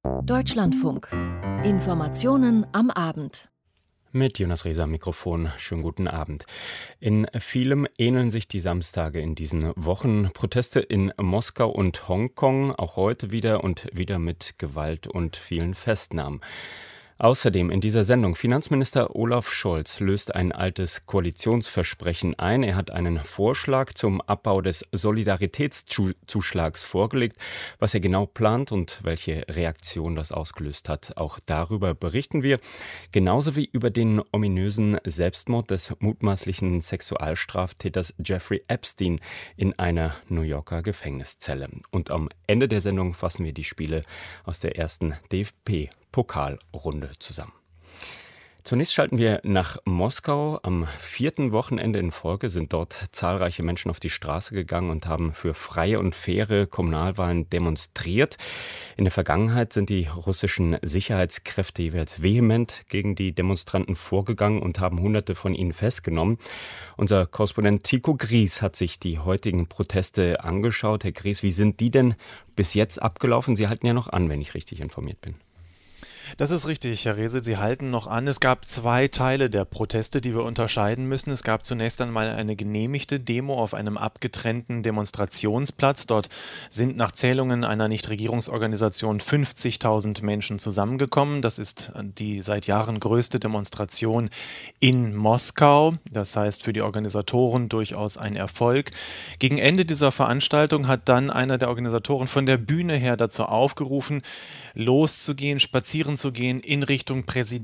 Deutschlandfunk. Informationen am Abend. Mit Jonas Rieser am Mikrofon. Schönen guten Abend. In vielem ähneln sich die Samstage in diesen Wochen. Proteste in Moskau und Hongkong, auch heute wieder und wieder mit Gewalt und vielen Festnahmen. Außerdem in dieser Sendung: Finanzminister Olaf Scholz löst ein altes Koalitionsversprechen ein. Er hat einen Vorschlag zum Abbau des Solidaritätszuschlags vorgelegt. Was er genau plant und welche Reaktion das ausgelöst hat, auch darüber berichten wir. Genauso wie über den ominösen Selbstmord des mutmaßlichen Sexualstraftäters Jeffrey Epstein in einer New Yorker Gefängniszelle. Und am Ende der Sendung fassen wir die Spiele aus der ersten DFB-Pokalrunde zusammen. Zunächst schalten wir nach Moskau. Am 4. Wochenende in Folge sind dort zahlreiche Menschen auf die Straße gegangen und haben für freie und faire Kommunalwahlen demonstriert. In der Vergangenheit sind die russischen Sicherheitskräfte jeweils vehement gegen die Demonstranten vorgegangen und haben Hunderte von ihnen festgenommen. Unser Korrespondent Tycho Gries hat sich die heutigen Proteste angeschaut. Herr Gries, wie sind die denn bis jetzt abgelaufen? Sie halten ja noch an, wenn ich richtig informiert bin. Das ist richtig, Herr Rehse, Sie halten noch an. Es gab zwei Teile der Proteste, die wir unterscheiden müssen. Es gab zunächst einmal eine genehmigte Demo auf einem abgetrennten Demonstrationsplatz. Dort sind nach Zählungen einer Nichtregierungsorganisation 50.000 Menschen zusammengekommen. Das ist die seit Jahren größte Demonstration in Moskau. Das heißt für die Organisatoren durchaus ein Erfolg. Gegen Ende dieser Veranstaltung hat dann einer der Organisatoren von der Bühne her dazu aufgerufen, loszugehen, spazieren zu gehen in Richtung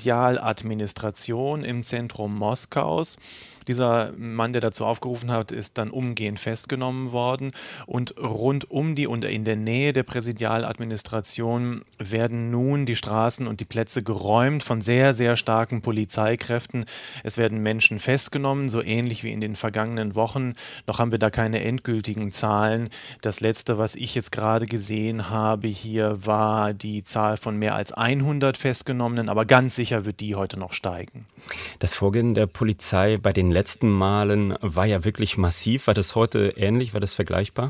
Präsidialadministration im Zentrum Moskaus. Dieser Mann, der dazu aufgerufen hat, ist dann umgehend festgenommen worden und rund um die und in der Nähe der Präsidialadministration werden nun die Straßen und die Plätze geräumt von sehr, sehr starken Polizeikräften. Es werden Menschen festgenommen, so ähnlich wie in den vergangenen Wochen. Noch haben wir da keine endgültigen Zahlen. Das letzte, was ich jetzt gerade gesehen habe hier, war die Zahl von mehr als 100 Festgenommenen, aber ganz sicher wird die heute noch steigen. Das Vorgehen der Polizei bei den letzten Malen war ja wirklich massiv. War das heute ähnlich? War das vergleichbar?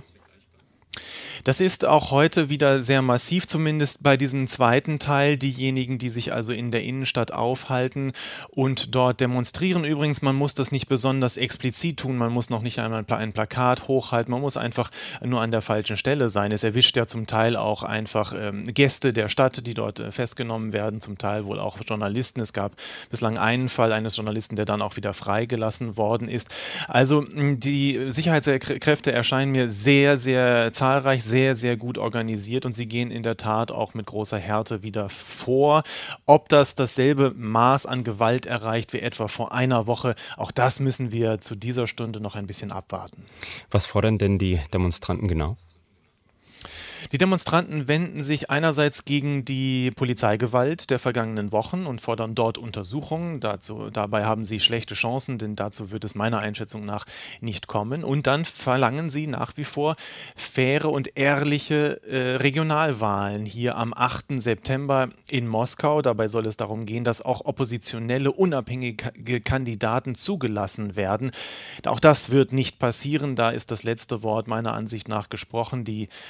Das ist auch heute wieder sehr massiv, zumindest bei diesem zweiten Teil. Diejenigen, die sich also in der Innenstadt aufhalten und dort demonstrieren. Übrigens, man muss das nicht besonders explizit tun. Man muss noch nicht einmal ein Plakat hochhalten. Man muss einfach nur an der falschen Stelle sein. Es erwischt ja zum Teil auch einfach Gäste der Stadt, die dort festgenommen werden. Zum Teil wohl auch Journalisten. Es gab bislang einen Fall eines Journalisten, der dann auch wieder freigelassen worden ist. Also die Sicherheitskräfte erscheinen mir sehr, sehr zahlreich, sehr, sehr gut organisiert und sie gehen in der Tat auch mit großer Härte wieder vor. Ob das dasselbe Maß an Gewalt erreicht wie etwa vor einer Woche, auch das müssen wir zu dieser Stunde noch ein bisschen abwarten. Was fordern denn die Demonstranten genau? Die Demonstranten wenden sich einerseits gegen die Polizeigewalt der vergangenen Wochen und fordern dort Untersuchungen. Dabei haben sie schlechte Chancen, denn dazu wird es meiner Einschätzung nach nicht kommen. Und dann verlangen sie nach wie vor faire und ehrliche Regionalwahlen hier am 8. September in Moskau. Dabei soll es darum gehen, dass auch oppositionelle, unabhängige Kandidaten zugelassen werden. Auch das wird nicht passieren. Da ist das letzte Wort meiner Ansicht nach gesprochen.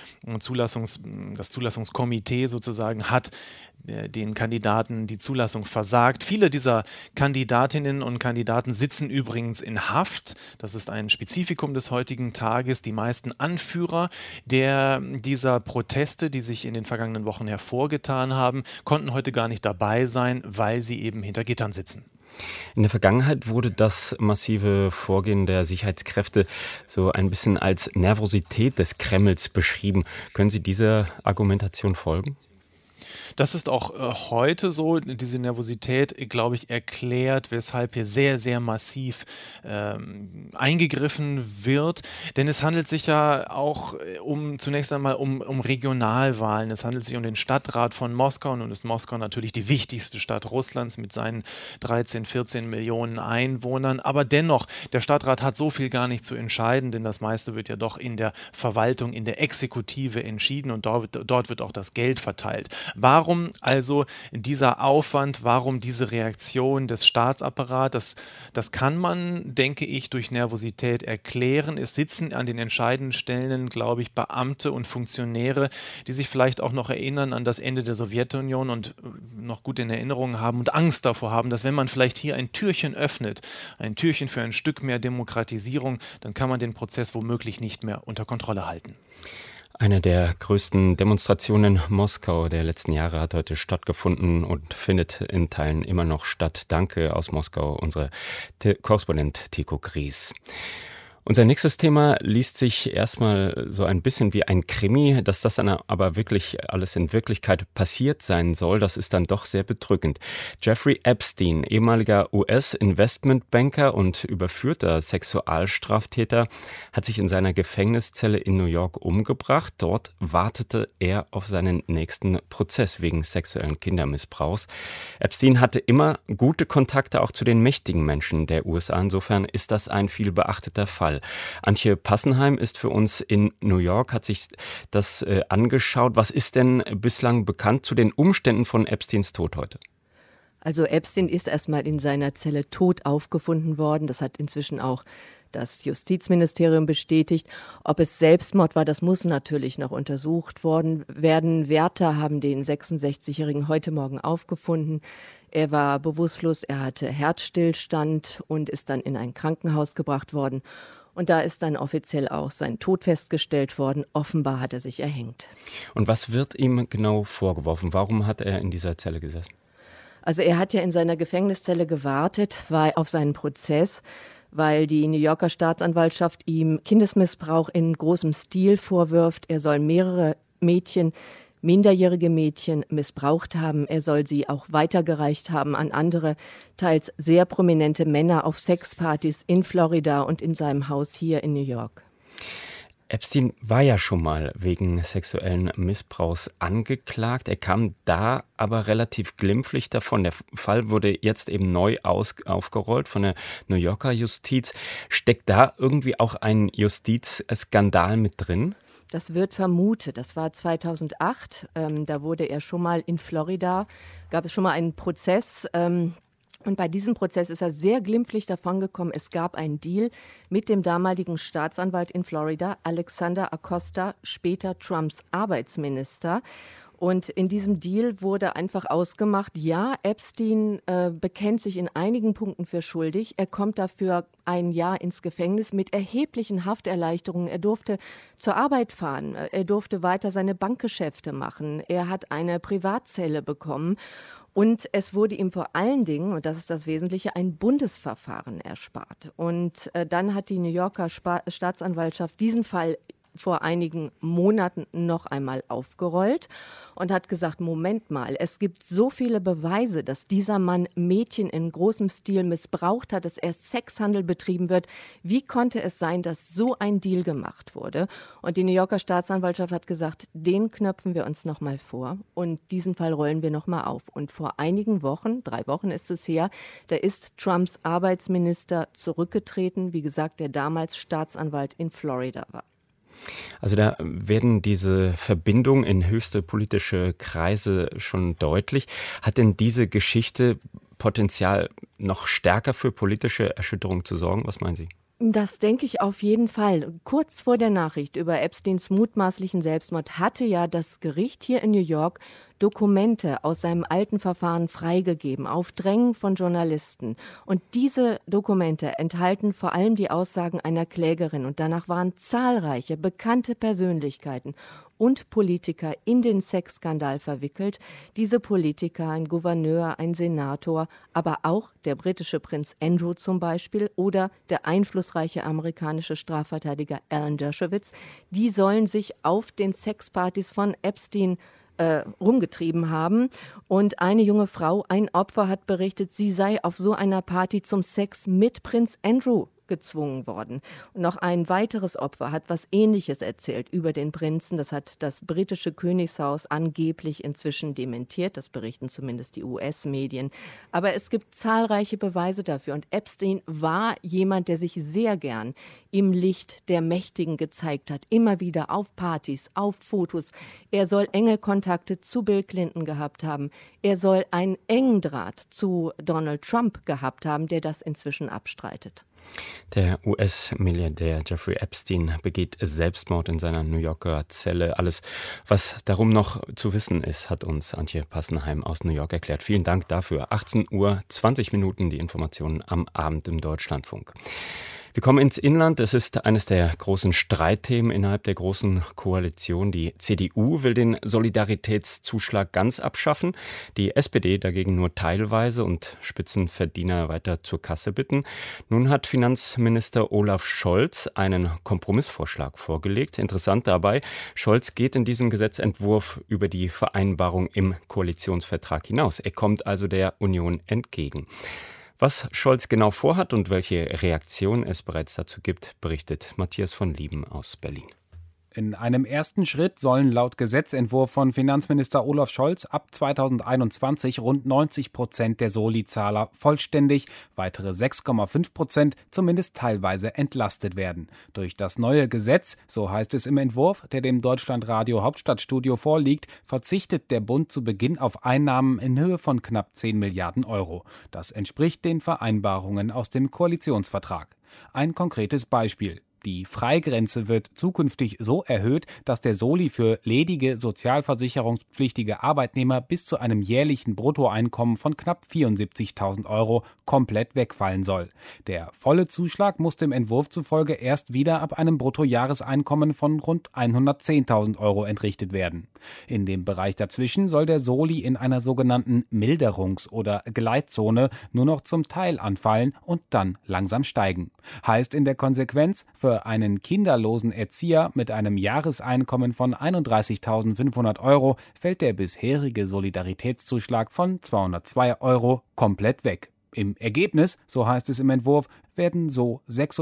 Das Zulassungskomitee sozusagen hat den Kandidaten die Zulassung versagt. Viele dieser Kandidatinnen und Kandidaten sitzen übrigens in Haft. Das ist ein Spezifikum des heutigen Tages. Die meisten Anführer dieser Proteste, die sich in den vergangenen Wochen hervorgetan haben, konnten heute gar nicht dabei sein, weil sie eben hinter Gittern sitzen. In der Vergangenheit wurde das massive Vorgehen der Sicherheitskräfte so ein bisschen als Nervosität des Kremls beschrieben. Können Sie dieser Argumentation folgen? Das ist auch heute so. Diese Nervosität, glaube ich, erklärt, weshalb hier sehr, sehr massiv eingegriffen wird. Denn es handelt sich ja auch zunächst einmal um Regionalwahlen. Es handelt sich um den Stadtrat von Moskau. Nun ist Moskau natürlich die wichtigste Stadt Russlands mit seinen 13, 14 Millionen Einwohnern. Aber dennoch, der Stadtrat hat so viel gar nicht zu entscheiden, denn das meiste wird ja doch in der Verwaltung, in der Exekutive entschieden und dort wird auch das Geld verteilt. Warum also dieser Aufwand, warum diese Reaktion des Staatsapparats? Das kann man, denke ich, durch Nervosität erklären. Es sitzen an den entscheidenden Stellen, glaube ich, Beamte und Funktionäre, die sich vielleicht auch noch erinnern an das Ende der Sowjetunion und noch gut in Erinnerung haben und Angst davor haben, dass wenn man vielleicht hier ein Türchen öffnet, ein Türchen für ein Stück mehr Demokratisierung, dann kann man den Prozess womöglich nicht mehr unter Kontrolle halten. Eine der größten Demonstrationen in Moskau der letzten Jahre hat heute stattgefunden und findet in Teilen immer noch statt. Danke aus Moskau, unser Korrespondent Tycho Gries. Unser nächstes Thema liest sich erstmal so ein bisschen wie ein Krimi. Dass das dann aber wirklich alles in Wirklichkeit passiert sein soll, das ist dann doch sehr bedrückend. Jeffrey Epstein, ehemaliger US-Investmentbanker und überführter Sexualstraftäter, hat sich in seiner Gefängniszelle in New York umgebracht. Dort wartete er auf seinen nächsten Prozess wegen sexuellen Kindermissbrauchs. Epstein hatte immer gute Kontakte auch zu den mächtigen Menschen der USA. Insofern ist das ein viel beachteter Fall. Antje Passenheim ist für uns in New York, hat sich das angeschaut. Was ist denn bislang bekannt zu den Umständen von Epsteins Tod heute? Also Epstein ist erstmal in seiner Zelle tot aufgefunden worden. Das hat inzwischen auch das Justizministerium bestätigt. Ob es Selbstmord war, das muss natürlich noch untersucht werden. Wärter haben den 66-Jährigen heute Morgen aufgefunden. Er war bewusstlos, er hatte Herzstillstand und ist dann in ein Krankenhaus gebracht worden. Und da ist dann offiziell auch sein Tod festgestellt worden. Offenbar hat er sich erhängt. Und was wird ihm genau vorgeworfen? Warum hat er in dieser Zelle gesessen? Also er hat ja in seiner Gefängniszelle gewartet auf seinen Prozess, weil die New Yorker Staatsanwaltschaft ihm Kindesmissbrauch in großem Stil vorwirft. Er soll mehrere minderjährige Mädchen missbraucht haben. Er soll sie auch weitergereicht haben an andere, teils sehr prominente Männer auf Sexpartys in Florida und in seinem Haus hier in New York. Epstein war ja schon mal wegen sexuellen Missbrauchs angeklagt. Er kam da aber relativ glimpflich davon. Der Fall wurde jetzt eben neu aufgerollt von der New Yorker Justiz. Steckt da irgendwie auch ein Justizskandal mit drin? Das wird vermutet. Das war 2008. Da wurde er schon mal in Florida, gab es schon mal einen Prozess. Und bei diesem Prozess ist er sehr glimpflich davongekommen. Es gab einen Deal mit dem damaligen Staatsanwalt in Florida, Alexander Acosta, später Trumps Arbeitsminister. Und in diesem Deal wurde einfach ausgemacht, ja, Epstein bekennt sich in einigen Punkten für schuldig. Er kommt dafür ein Jahr ins Gefängnis mit erheblichen Hafterleichterungen. Er durfte zur Arbeit fahren, er durfte weiter seine Bankgeschäfte machen. Er hat eine Privatzelle bekommen. Und es wurde ihm vor allen Dingen, und das ist das Wesentliche, ein Bundesverfahren erspart. Und dann hat die New Yorker Staatsanwaltschaft diesen Fall vor einigen Monaten noch einmal aufgerollt und hat gesagt, Moment mal, es gibt so viele Beweise, dass dieser Mann Mädchen in großem Stil missbraucht hat, dass erst Sexhandel betrieben wird. Wie konnte es sein, dass so ein Deal gemacht wurde? Und die New Yorker Staatsanwaltschaft hat gesagt, den knöpfen wir uns noch mal vor und diesen Fall rollen wir noch mal auf. Und vor einigen Wochen, 3 Wochen ist es her, da ist Trumps Arbeitsminister zurückgetreten, wie gesagt, der damals Staatsanwalt in Florida war. Also da werden diese Verbindungen in höchste politische Kreise schon deutlich. Hat denn diese Geschichte Potenzial, noch stärker für politische Erschütterung zu sorgen? Was meinen Sie? Das denke ich auf jeden Fall. Kurz vor der Nachricht über Epsteins mutmaßlichen Selbstmord hatte ja das Gericht hier in New York Dokumente aus seinem alten Verfahren freigegeben, auf Drängen von Journalisten. Und diese Dokumente enthalten vor allem die Aussagen einer Klägerin. Und danach waren zahlreiche bekannte Persönlichkeiten und Politiker in den Sexskandal verwickelt. Diese Politiker, ein Gouverneur, ein Senator, aber auch der britische Prinz Andrew zum Beispiel oder der einflussreiche amerikanische Strafverteidiger Alan Dershowitz, die sollen sich auf den Sexpartys von Epstein rumgetrieben haben. Und eine junge Frau, ein Opfer, hat berichtet, sie sei auf so einer Party zum Sex mit Prinz Andrew aufgezwungen worden. Und noch ein weiteres Opfer hat was Ähnliches erzählt über den Prinzen. Das hat das britische Königshaus angeblich inzwischen dementiert. Das berichten zumindest die US-Medien. Aber es gibt zahlreiche Beweise dafür. Und Epstein war jemand, der sich sehr gern im Licht der Mächtigen gezeigt hat. Immer wieder auf Partys, auf Fotos. Er soll enge Kontakte zu Bill Clinton gehabt haben. Er soll einen engen Draht zu Donald Trump gehabt haben, der das inzwischen abstreitet. Der US-Milliardär Jeffrey Epstein begeht Selbstmord in seiner New Yorker Zelle. Alles, was darum noch zu wissen ist, hat uns Antje Passenheim aus New York erklärt. Vielen Dank dafür. 18 Uhr, 20 Minuten die Informationen am Abend im Deutschlandfunk. Wir kommen ins Inland. Es ist eines der großen Streitthemen innerhalb der Großen Koalition. Die CDU will den Solidaritätszuschlag ganz abschaffen, die SPD dagegen nur teilweise und Spitzenverdiener weiter zur Kasse bitten. Nun hat Finanzminister Olaf Scholz einen Kompromissvorschlag vorgelegt. Interessant dabei, Scholz geht in diesem Gesetzentwurf über die Vereinbarung im Koalitionsvertrag hinaus. Er kommt also der Union entgegen. Was Scholz genau vorhat und welche Reaktion es bereits dazu gibt, berichtet Matthias von Lieben aus Berlin. In einem ersten Schritt sollen laut Gesetzentwurf von Finanzminister Olaf Scholz ab 2021 rund 90% der Soli-Zahler vollständig, weitere 6,5% zumindest teilweise entlastet werden. Durch das neue Gesetz, so heißt es im Entwurf, der dem Deutschlandradio Hauptstadtstudio vorliegt, verzichtet der Bund zu Beginn auf Einnahmen in Höhe von knapp 10 Milliarden Euro. Das entspricht den Vereinbarungen aus dem Koalitionsvertrag. Ein konkretes Beispiel. Die Freigrenze wird zukünftig so erhöht, dass der Soli für ledige sozialversicherungspflichtige Arbeitnehmer bis zu einem jährlichen Bruttoeinkommen von knapp 74.000 Euro komplett wegfallen soll. Der volle Zuschlag muss dem Entwurf zufolge erst wieder ab einem Bruttojahreseinkommen von rund 110.000 Euro entrichtet werden. In dem Bereich dazwischen soll der Soli in einer sogenannten Milderungs- oder Gleitzone nur noch zum Teil anfallen und dann langsam steigen. Heißt in der Konsequenz, für einen kinderlosen Erzieher mit einem Jahreseinkommen von 31.500 Euro fällt der bisherige Solidaritätszuschlag von 202 Euro komplett weg. Im Ergebnis, so heißt es im Entwurf, werden so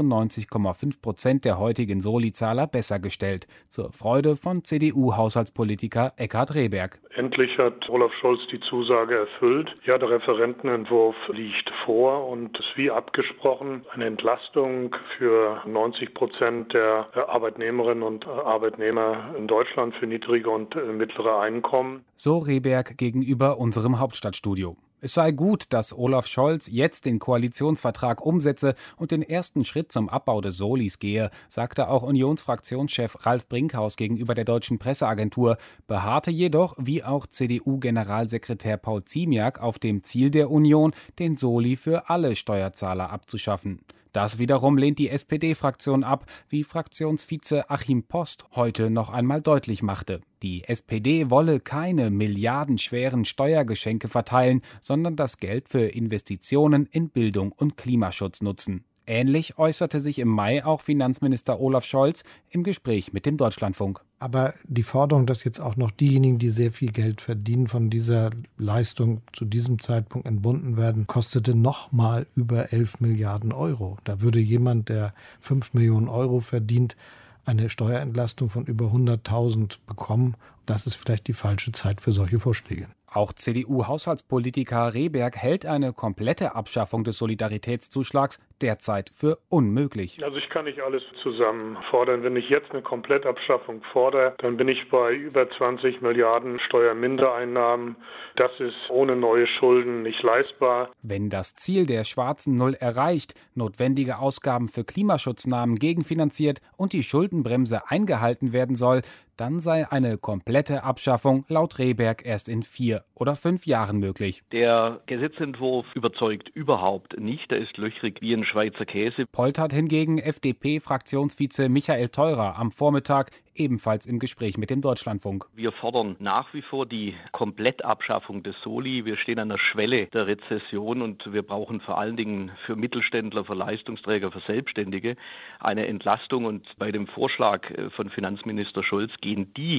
96,5% der heutigen Soli-Zahler besser gestellt. Zur Freude von CDU-Haushaltspolitiker Eckhard Rehberg. Endlich hat Olaf Scholz die Zusage erfüllt. Ja, der Referentenentwurf liegt vor und ist wie abgesprochen eine Entlastung für 90% der Arbeitnehmerinnen und Arbeitnehmer in Deutschland für niedrige und mittlere Einkommen. So Rehberg gegenüber unserem Hauptstadtstudio. Es sei gut, dass Olaf Scholz jetzt den Koalitionsvertrag umsetze und den ersten Schritt zum Abbau des Solis gehe, sagte auch Unionsfraktionschef Ralf Brinkhaus gegenüber der Deutschen Presseagentur, beharrte jedoch, wie auch CDU-Generalsekretär Paul Ziemiak, auf dem Ziel der Union, den Soli für alle Steuerzahler abzuschaffen. Das wiederum lehnt die SPD-Fraktion ab, wie Fraktionsvize Achim Post heute noch einmal deutlich machte. Die SPD wolle keine milliardenschweren Steuergeschenke verteilen, sondern das Geld für Investitionen in Bildung und Klimaschutz nutzen. Ähnlich äußerte sich im Mai auch Finanzminister Olaf Scholz im Gespräch mit dem Deutschlandfunk. Aber die Forderung, dass jetzt auch noch diejenigen, die sehr viel Geld verdienen, von dieser Leistung zu diesem Zeitpunkt entbunden werden, kostete nochmal über 11 Milliarden Euro. Da würde jemand, der 5 Millionen Euro verdient, eine Steuerentlastung von über 100.000 bekommen. Das ist vielleicht die falsche Zeit für solche Vorschläge. Auch CDU-Haushaltspolitiker Rehberg hält eine komplette Abschaffung des Solidaritätszuschlags derzeit für unmöglich. Also ich kann nicht alles zusammen fordern. Wenn ich jetzt eine Komplettabschaffung fordere, dann bin ich bei über 20 Milliarden Steuermindereinnahmen. Das ist ohne neue Schulden nicht leistbar. Wenn das Ziel der schwarzen Null erreicht, notwendige Ausgaben für Klimaschutznahmen gegenfinanziert und die Schuldenbremse eingehalten werden soll, dann sei eine komplette Abschaffung laut Rehberg erst in 4 oder 5 Jahren möglich. Der Gesetzentwurf überzeugt überhaupt nicht. Er ist löchrig wie ein Schweizer Käse. Poltert hingegen FDP-Fraktionsvize Michael Theurer am Vormittag ebenfalls im Gespräch mit dem Deutschlandfunk. Wir fordern nach wie vor die Komplettabschaffung des Soli. Wir stehen an der Schwelle der Rezession und wir brauchen vor allen Dingen für Mittelständler, für Leistungsträger, für Selbstständige eine Entlastung. Und bei dem Vorschlag von Finanzminister Scholz gehen die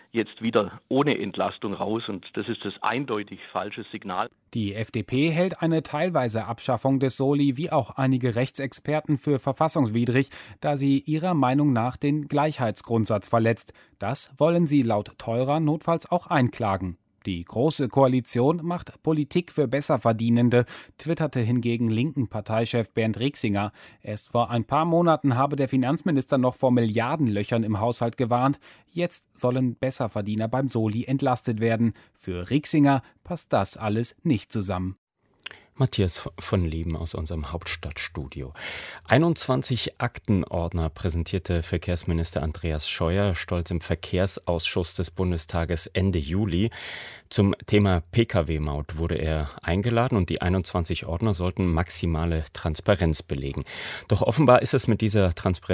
jetzt wieder ohne Entlastung raus und das ist das eindeutig falsche Signal. Die FDP hält eine teilweise Abschaffung des Soli wie auch einige Rechtsexperten für verfassungswidrig, da sie ihrer Meinung nach den Gleichheitsgrundsatz verletzt. Das wollen sie laut Theurer notfalls auch einklagen. Die Große Koalition macht Politik für Besserverdienende, twitterte hingegen linken Parteichef Bernd Rixinger. Erst vor ein paar Monaten habe der Finanzminister noch vor Milliardenlöchern im Haushalt gewarnt. Jetzt sollen Besserverdiener beim Soli entlastet werden. Für Rixinger passt das alles nicht zusammen. Matthias von Leben aus unserem Hauptstadtstudio. 21 Aktenordner präsentierte Verkehrsminister Andreas Scheuer stolz im Verkehrsausschuss des Bundestages Ende Juli. Zum Thema Pkw-Maut wurde er eingeladen und die 21 Ordner sollten maximale Transparenz belegen. Doch offenbar ist es mit dieser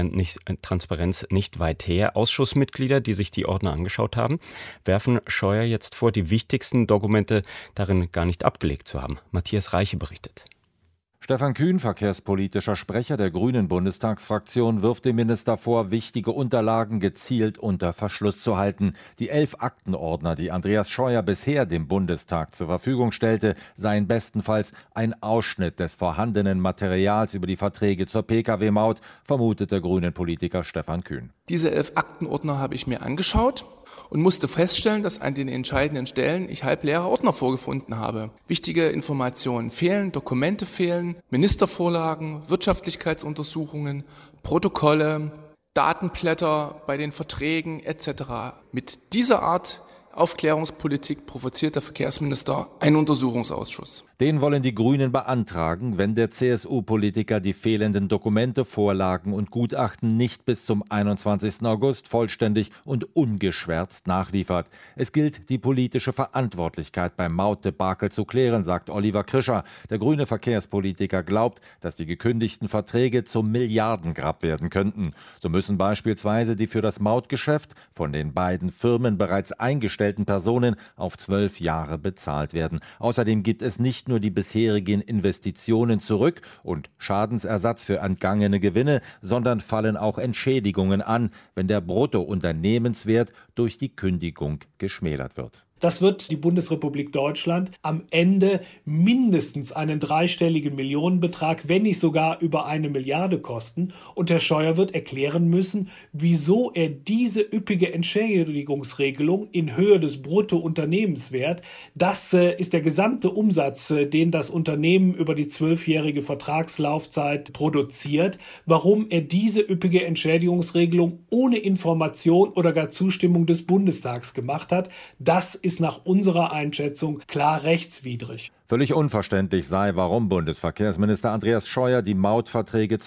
Transparenz nicht weit her. Ausschussmitglieder, die sich die Ordner angeschaut haben, werfen Scheuer jetzt vor, die wichtigsten Dokumente darin gar nicht abgelegt zu haben. Matthias Reiche berichtet. Stefan Kühn, verkehrspolitischer Sprecher der Grünen Bundestagsfraktion, wirft dem Minister vor, wichtige Unterlagen gezielt unter Verschluss zu halten. Die 11 Aktenordner, die Andreas Scheuer bisher dem Bundestag zur Verfügung stellte, seien bestenfalls ein Ausschnitt des vorhandenen Materials über die Verträge zur Pkw-Maut, vermutet der Grünen Politiker Stefan Kühn. Diese 11 Aktenordner habe ich mir angeschaut und musste feststellen, dass an den entscheidenden Stellen ich halbleere Ordner vorgefunden habe. Wichtige Informationen fehlen, Dokumente fehlen, Ministervorlagen, Wirtschaftlichkeitsuntersuchungen, Protokolle, Datenblätter bei den Verträgen etc. Mit dieser Art Aufklärungspolitik provoziert der Verkehrsminister einen Untersuchungsausschuss. Den wollen die Grünen beantragen, wenn der CSU-Politiker die fehlenden Dokumente, Vorlagen und Gutachten nicht bis zum 21. August vollständig und ungeschwärzt nachliefert. Es gilt, die politische Verantwortlichkeit beim Mautdebakel zu klären, sagt Oliver Krischer. Der grüne Verkehrspolitiker glaubt, dass die gekündigten Verträge zum Milliardengrab werden könnten. So müssen beispielsweise die für das Mautgeschäft von den beiden Firmen bereits eingestellten Personen auf 12 Jahre bezahlt werden. Außerdem gibt es nicht nur die bisherigen Investitionen zurück und Schadensersatz für entgangene Gewinne, sondern fallen auch Entschädigungen an, wenn der Bruttounternehmenswert durch die Kündigung geschmälert wird. Das wird die Bundesrepublik Deutschland am Ende mindestens einen dreistelligen Millionenbetrag, wenn nicht sogar über 1 Milliarde kosten. Und Herr Scheuer wird erklären müssen, wieso er diese üppige Entschädigungsregelung in Höhe des Bruttounternehmenswert, das ist der gesamte Umsatz, den das Unternehmen über die 12-jährige Vertragslaufzeit produziert, warum er diese üppige Entschädigungsregelung ohne Information oder gar Zustimmung des Bundestags gemacht hat. Das ist nach unserer Einschätzung klar rechtswidrig. Völlig unverständlich sei, warum Bundesverkehrsminister Andreas Scheuer die Mautverträge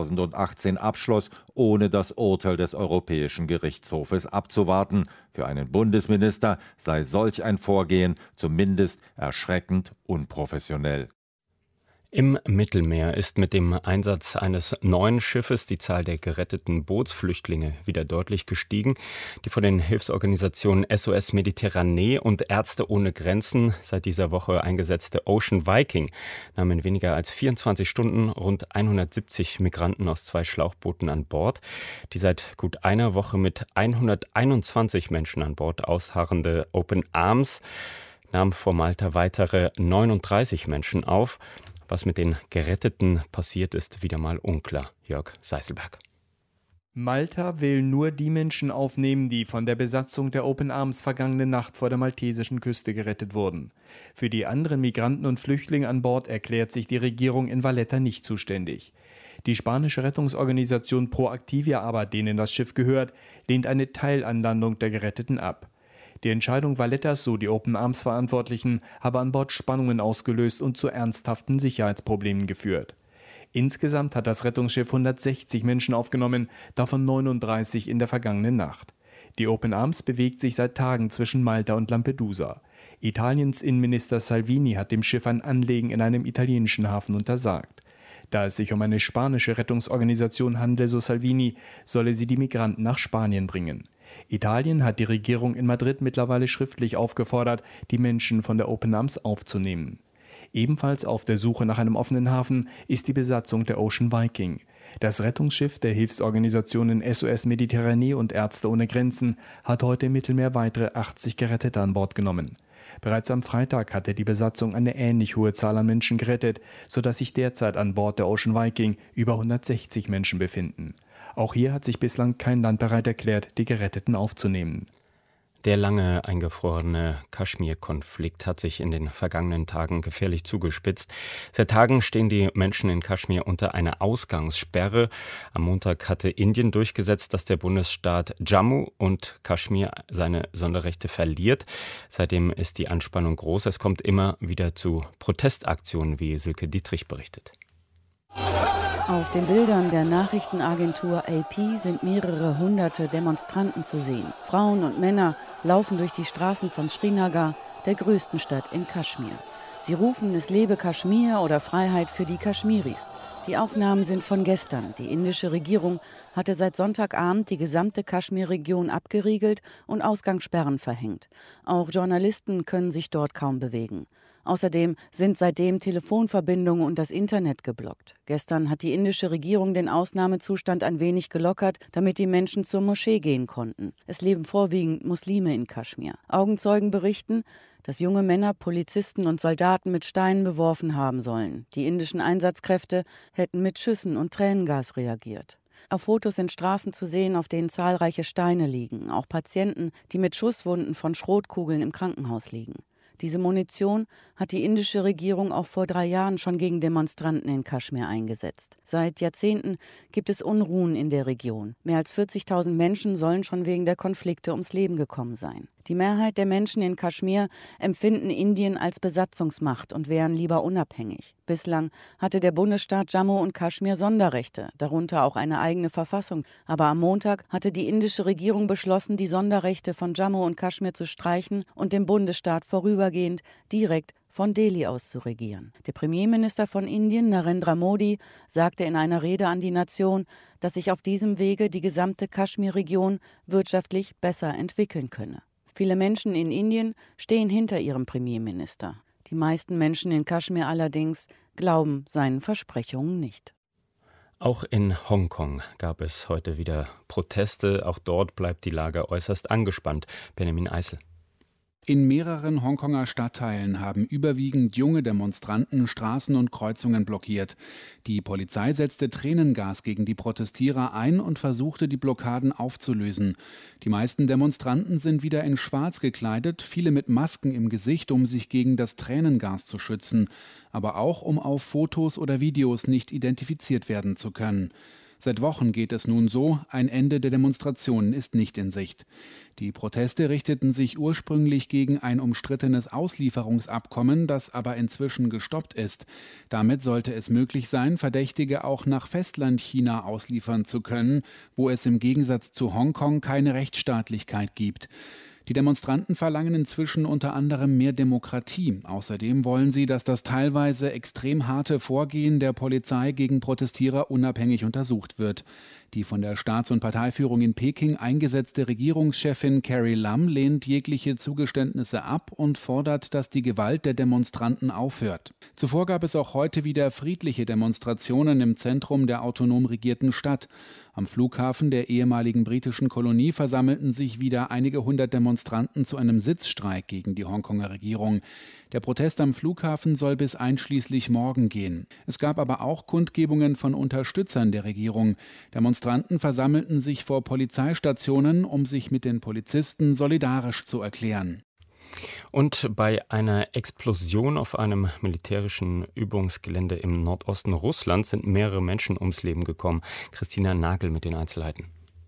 2018 abschloss, ohne das Urteil des Europäischen Gerichtshofes abzuwarten. Für einen Bundesminister sei solch ein Vorgehen zumindest erschreckend unprofessionell. Im Mittelmeer ist mit dem Einsatz eines neuen Schiffes die Zahl der geretteten Bootsflüchtlinge wieder deutlich gestiegen. Die von den Hilfsorganisationen SOS Mediterranee und Ärzte ohne Grenzen seit dieser Woche eingesetzte Ocean Viking nahm in weniger als 24 Stunden rund 170 Migranten aus 2 Schlauchbooten an Bord. Die seit gut einer Woche mit 121 Menschen an Bord ausharrende Open Arms nahm vor Malta weitere 39 Menschen auf. Was mit den Geretteten passiert, ist wieder mal unklar. Jörg Seiselberg. Malta will nur die Menschen aufnehmen, die von der Besatzung der Open Arms vergangene Nacht vor der maltesischen Küste gerettet wurden. Für die anderen Migranten und Flüchtlinge an Bord erklärt sich die Regierung in Valletta nicht zuständig. Die spanische Rettungsorganisation Proactivia aber, denen das Schiff gehört, lehnt eine Teilanlandung der Geretteten ab. Die Entscheidung Vallettas, so die Open Arms Verantwortlichen, habe an Bord Spannungen ausgelöst und zu ernsthaften Sicherheitsproblemen geführt. Insgesamt hat das Rettungsschiff 160 Menschen aufgenommen, davon 39 in der vergangenen Nacht. Die Open Arms bewegt sich seit Tagen zwischen Malta und Lampedusa. Italiens Innenminister Salvini hat dem Schiff ein Anlegen in einem italienischen Hafen untersagt. Da es sich um eine spanische Rettungsorganisation handle, so Salvini, solle sie die Migranten nach Spanien bringen. Italien hat die Regierung in Madrid mittlerweile schriftlich aufgefordert, die Menschen von der Open Arms aufzunehmen. Ebenfalls auf der Suche nach einem offenen Hafen ist die Besatzung der Ocean Viking. Das Rettungsschiff der Hilfsorganisationen SOS Mediterranee und Ärzte ohne Grenzen hat heute im Mittelmeer weitere 80 Gerettete an Bord genommen. Bereits am Freitag hatte die Besatzung eine ähnlich hohe Zahl an Menschen gerettet, sodass sich derzeit an Bord der Ocean Viking über 160 Menschen befinden. Auch hier hat sich bislang kein Land bereit erklärt, die Geretteten aufzunehmen. Der lange eingefrorene Kaschmir-Konflikt hat sich in den vergangenen Tagen gefährlich zugespitzt. Seit Tagen stehen die Menschen in Kaschmir unter einer Ausgangssperre. Am Montag hatte Indien durchgesetzt, dass der Bundesstaat Jammu und Kaschmir seine Sonderrechte verliert. Seitdem ist die Anspannung groß. Es kommt immer wieder zu Protestaktionen, wie Silke Dietrich berichtet. Auf den Bildern der Nachrichtenagentur AP sind mehrere hunderte Demonstranten zu sehen. Frauen und Männer laufen durch die Straßen von Srinagar, der größten Stadt in Kaschmir. Sie rufen, es lebe Kaschmir oder Freiheit für die Kaschmiris. Die Aufnahmen sind von gestern. Die indische Regierung hatte seit Sonntagabend die gesamte Kaschmir-Region abgeriegelt und Ausgangssperren verhängt. Auch Journalisten können sich dort kaum bewegen. Außerdem sind seitdem Telefonverbindungen und das Internet geblockt. Gestern hat die indische Regierung den Ausnahmezustand ein wenig gelockert, damit die Menschen zur Moschee gehen konnten. Es leben vorwiegend Muslime in Kaschmir. Augenzeugen berichten, dass junge Männer Polizisten und Soldaten mit Steinen beworfen haben sollen. Die indischen Einsatzkräfte hätten mit Schüssen und Tränengas reagiert. Auf Fotos sind Straßen zu sehen, auf denen zahlreiche Steine liegen. Auch Patienten, die mit Schusswunden von Schrotkugeln im Krankenhaus liegen. Diese Munition hat die indische Regierung auch vor 3 Jahren schon gegen Demonstranten in Kaschmir eingesetzt. Seit Jahrzehnten gibt es Unruhen in der Region. Mehr als 40.000 Menschen sollen schon wegen der Konflikte ums Leben gekommen sein. Die Mehrheit der Menschen in Kaschmir empfinden Indien als Besatzungsmacht und wären lieber unabhängig. Bislang hatte der Bundesstaat Jammu und Kaschmir Sonderrechte, darunter auch eine eigene Verfassung. Aber am Montag hatte die indische Regierung beschlossen, die Sonderrechte von Jammu und Kaschmir zu streichen und den Bundesstaat vorübergehend direkt von Delhi aus zu regieren. Der Premierminister von Indien, Narendra Modi, sagte in einer Rede an die Nation, dass sich auf diesem Wege die gesamte Kaschmir-Region wirtschaftlich besser entwickeln könne. Viele Menschen in Indien stehen hinter ihrem Premierminister. Die meisten Menschen in Kaschmir allerdings glauben seinen Versprechungen nicht. Auch in Hongkong gab es heute wieder Proteste. Auch dort bleibt die Lage äußerst angespannt. Benjamin Eisel. In mehreren Hongkonger Stadtteilen haben überwiegend junge Demonstranten Straßen und Kreuzungen blockiert. Die Polizei setzte Tränengas gegen die Protestierer ein und versuchte, die Blockaden aufzulösen. Die meisten Demonstranten sind wieder in Schwarz gekleidet, viele mit Masken im Gesicht, um sich gegen das Tränengas zu schützen, aber auch, um auf Fotos oder Videos nicht identifiziert werden zu können. Seit Wochen geht es nun so, ein Ende der Demonstrationen ist nicht in Sicht. Die Proteste richteten sich ursprünglich gegen ein umstrittenes Auslieferungsabkommen, das aber inzwischen gestoppt ist. Damit sollte es möglich sein, Verdächtige auch nach Festlandchina ausliefern zu können, wo es im Gegensatz zu Hongkong keine Rechtsstaatlichkeit gibt. Die Demonstranten verlangen inzwischen unter anderem mehr Demokratie. Außerdem wollen sie, dass das teilweise extrem harte Vorgehen der Polizei gegen Protestierer unabhängig untersucht wird. Die von der Staats- und Parteiführung in Peking eingesetzte Regierungschefin Carrie Lam lehnt jegliche Zugeständnisse ab und fordert, dass die Gewalt der Demonstranten aufhört. Zuvor gab es auch heute wieder friedliche Demonstrationen im Zentrum der autonom regierten Stadt. Am Flughafen der ehemaligen britischen Kolonie versammelten sich wieder einige hundert Demonstranten zu einem Sitzstreik gegen die Hongkonger Regierung. Der Protest am Flughafen soll bis einschließlich morgen gehen. Es gab aber auch Kundgebungen von Unterstützern der Regierung. Demonstranten versammelten sich vor Polizeistationen, um sich mit den Polizisten solidarisch zu erklären. Und bei einer Explosion auf einem militärischen Übungsgelände im Nordosten Russlands sind mehrere Menschen ums Leben gekommen. Christina Nagel mit den Einzelheiten.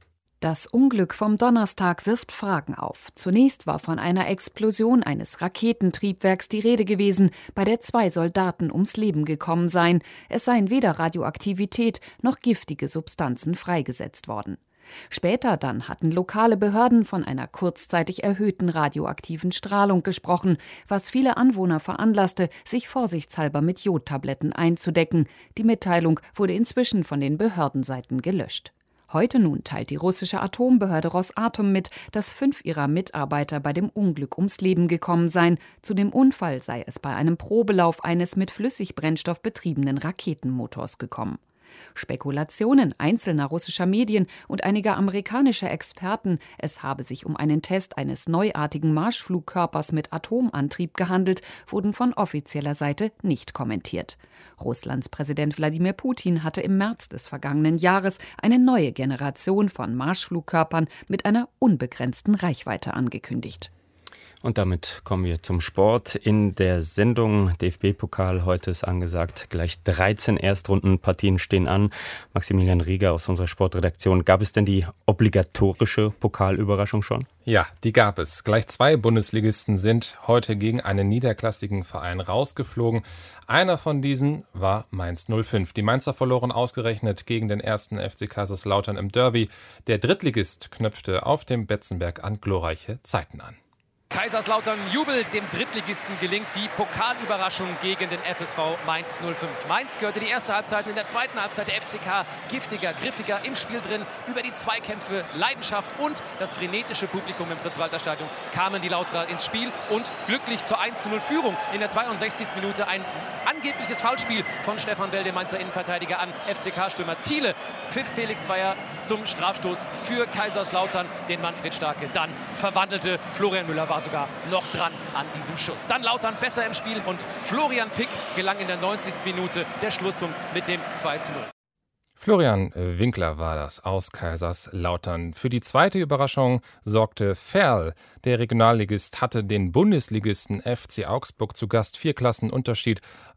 Das Unglück vom Donnerstag wirft Fragen auf. Zunächst war von einer Explosion eines Raketentriebwerks die Rede gewesen, bei der 2 Soldaten ums Leben gekommen seien. Es seien weder Radioaktivität noch giftige Substanzen freigesetzt worden. Später dann hatten lokale Behörden von einer kurzzeitig erhöhten radioaktiven Strahlung gesprochen, was viele Anwohner veranlasste, sich vorsichtshalber mit Jodtabletten einzudecken. Die Mitteilung wurde inzwischen von den Behördenseiten gelöscht. Heute nun teilt die russische Atombehörde Rosatom mit, dass 5 ihrer Mitarbeiter bei dem Unglück ums Leben gekommen seien. Zu dem Unfall sei es bei einem Probelauf eines mit Flüssigbrennstoff betriebenen Raketenmotors gekommen. Spekulationen einzelner russischer Medien und einiger amerikanischer Experten, es habe sich um einen Test eines neuartigen Marschflugkörpers mit Atomantrieb gehandelt, wurden von offizieller Seite nicht kommentiert. Russlands Präsident Wladimir Putin hatte im März des vergangenen Jahres eine neue Generation von Marschflugkörpern mit einer unbegrenzten Reichweite angekündigt. Und damit kommen wir zum Sport. In der Sendung DFB-Pokal heute ist angesagt, gleich 13 Erstrundenpartien stehen an. Maximilian Rieger aus unserer Sportredaktion. Gab es denn die obligatorische Pokalüberraschung schon? Ja, die gab es. Gleich 2 Bundesligisten sind heute gegen einen niederklassigen Verein rausgeflogen. Einer von diesen war Mainz 05. Die Mainzer verloren ausgerechnet gegen den 1. FC Kaiserslautern im Derby. Der Drittligist knüpfte auf dem Betzenberg an glorreiche Zeiten an. Kaiserslautern jubelt, dem Drittligisten gelingt die Pokalüberraschung gegen den FSV Mainz 05. Mainz gehörte die erste Halbzeit, in der zweiten Halbzeit der FCK giftiger, griffiger im Spiel drin. Über die Zweikämpfe, Leidenschaft und das frenetische Publikum im Fritz-Walter-Stadion kamen die Lauterer ins Spiel und glücklich zur 1:0-Führung. In der 62. Minute ein angebliches Foulspiel von Stefan Bell, dem Mainzer Innenverteidiger, an FCK-Stürmer Thiele. Pfiff Felix Zweier zum Strafstoß für Kaiserslautern, den Manfred Starke dann verwandelte. Florian Müller war sogar noch dran an diesem Schuss. Dann Lautern besser im Spiel und Florian Pick gelang in der 90. Minute der Schlusspunkt mit dem 2:0. Florian Winkler war das aus Kaiserslautern. Für die zweite Überraschung sorgte Verl. Der Regionalligist hatte den Bundesligisten FC Augsburg zu Gast. 4 Klassen Unterschied.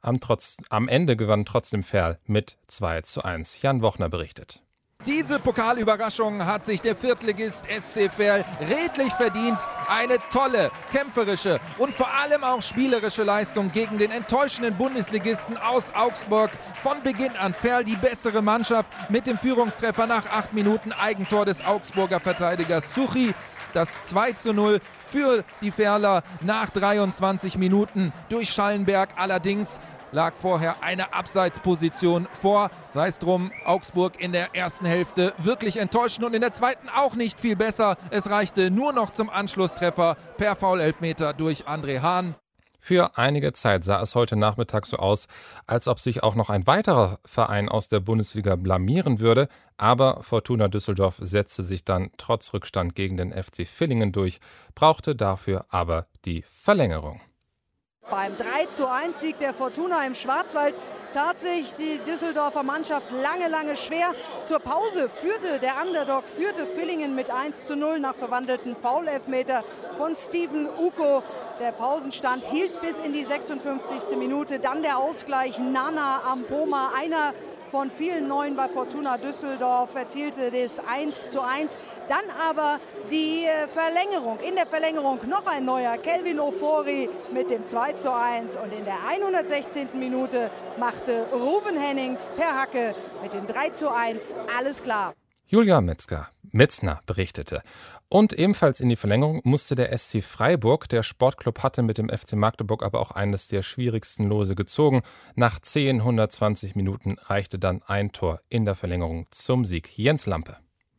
Am Ende gewann trotzdem Verl mit 2:1. Jan Wochner berichtet. Diese Pokalüberraschung hat sich der Viertligist SC Verl redlich verdient. Eine tolle, kämpferische und vor allem auch spielerische Leistung gegen den enttäuschenden Bundesligisten aus Augsburg. Von Beginn an Verl die bessere Mannschaft mit dem Führungstreffer nach 8 Minuten Eigentor des Augsburger Verteidigers Suchi. Das 2:0 für die Verler nach 23 Minuten durch Schallenberg. Allerdings lag vorher eine Abseitsposition vor. Sei es drum, Augsburg in der ersten Hälfte wirklich enttäuschend und in der zweiten auch nicht viel besser. Es reichte nur noch zum Anschlusstreffer per Foul-Elfmeter durch André Hahn. Für einige Zeit sah es heute Nachmittag so aus, als ob sich auch noch ein weiterer Verein aus der Bundesliga blamieren würde. Aber Fortuna Düsseldorf setzte sich dann trotz Rückstand gegen den FC Villingen durch, brauchte dafür aber die Verlängerung. Beim 3:1-Sieg der Fortuna im Schwarzwald tat sich die Düsseldorfer Mannschaft lange schwer. Zur Pause führte der Underdog, Villingen mit 1:0 nach verwandelten Foul-Elfmeter von Steven Uko. Der Pausenstand hielt bis in die 56. Minute. Dann der Ausgleich, Nana Ampoma, einer von vielen Neuen bei Fortuna Düsseldorf, erzielte das 1:1. Dann aber die Verlängerung. In der Verlängerung noch ein neuer, Kelvin Ofori mit dem 2:1. Und in der 116. Minute machte Ruben Hennings per Hacke mit dem 3:1 alles klar. Julia Metzner berichtete. Und ebenfalls in die Verlängerung musste der SC Freiburg. Der Sportclub hatte mit dem FC Magdeburg aber auch eines der schwierigsten Lose gezogen. Nach 120 Minuten reichte dann ein Tor in der Verlängerung zum Sieg. Jens Lampe.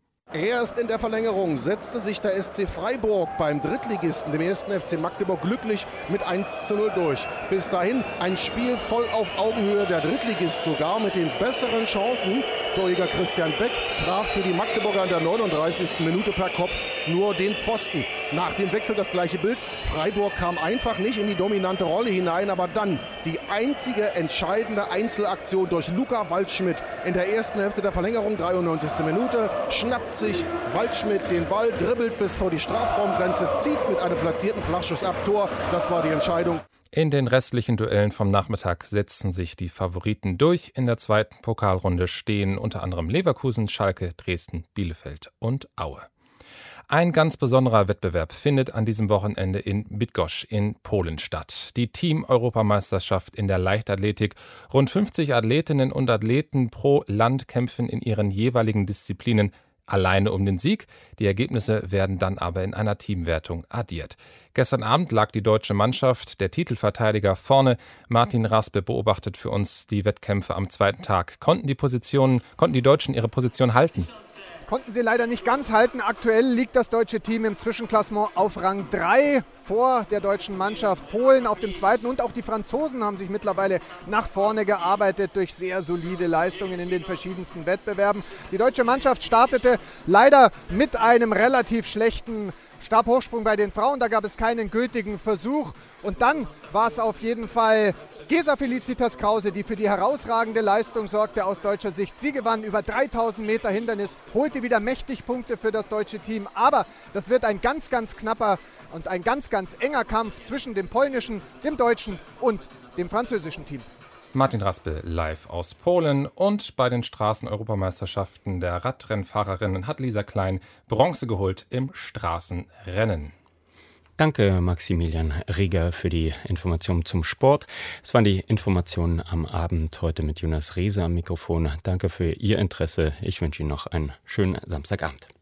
Erst in der Verlängerung setzte sich der SC Freiburg beim Drittligisten, dem 1. FC Magdeburg, glücklich mit 1:0 durch. Bis dahin ein Spiel voll auf Augenhöhe, der Drittligist sogar mit den besseren Chancen. Torjäger Christian Beck traf für die Magdeburger in der 39. Minute per Kopf nur den Pfosten. Nach dem Wechsel das gleiche Bild. Freiburg kam einfach nicht in die dominante Rolle hinein, aber dann die einzige entscheidende Einzelaktion durch Luca Waldschmidt in der ersten Hälfte der Verlängerung, 93. Minute, schnappt sich Waldschmidt den Ball, dribbelt bis vor die Strafraumgrenze, zieht mit einem platzierten Flachschuss ab Tor. Das war die Entscheidung. In den restlichen Duellen vom Nachmittag setzten sich die Favoriten durch. In der zweiten Pokalrunde stehen unter anderem Leverkusen, Schalke, Dresden, Bielefeld und Aue. Ein ganz besonderer Wettbewerb findet an diesem Wochenende in Bydgoszcz in Polen statt. Die Team-Europameisterschaft in der Leichtathletik. Rund 50 Athletinnen und Athleten pro Land kämpfen in ihren jeweiligen Disziplinen alleine um den Sieg. Die Ergebnisse werden dann aber in einer Teamwertung addiert. Gestern Abend lag die deutsche Mannschaft, der Titelverteidiger, vorne. Martin Raspe beobachtet für uns die Wettkämpfe am zweiten Tag. Konnten die Deutschen ihre Position halten? konnten sie leider nicht ganz halten. Aktuell liegt das deutsche Team im Zwischenklassement auf Rang 3 vor der deutschen Mannschaft. Polen auf dem 2. und auch die Franzosen haben sich mittlerweile nach vorne gearbeitet durch sehr solide Leistungen in den verschiedensten Wettbewerben. Die deutsche Mannschaft startete leider mit einem relativ schlechten Stabhochsprung bei den Frauen. Da gab es keinen gültigen Versuch. Und dann war es auf jeden Fall Gesa Felicitas Krause, die für die herausragende Leistung sorgte aus deutscher Sicht. Sie gewann über 3000 Meter Hindernis, holte wieder mächtig Punkte für das deutsche Team. Aber das wird ein ganz, ganz knapper und ein ganz, ganz enger Kampf zwischen dem polnischen, dem deutschen und dem französischen Team. Martin Raspel live aus Polen. Und bei den Straßen-Europameisterschaften der Radrennfahrerinnen hat Lisa Klein Bronze geholt im Straßenrennen. Danke, Maximilian Rieger, für die Informationen zum Sport. Es waren die Informationen am Abend heute mit Jonas Rieser am Mikrofon. Danke für Ihr Interesse. Ich wünsche Ihnen noch einen schönen Samstagabend.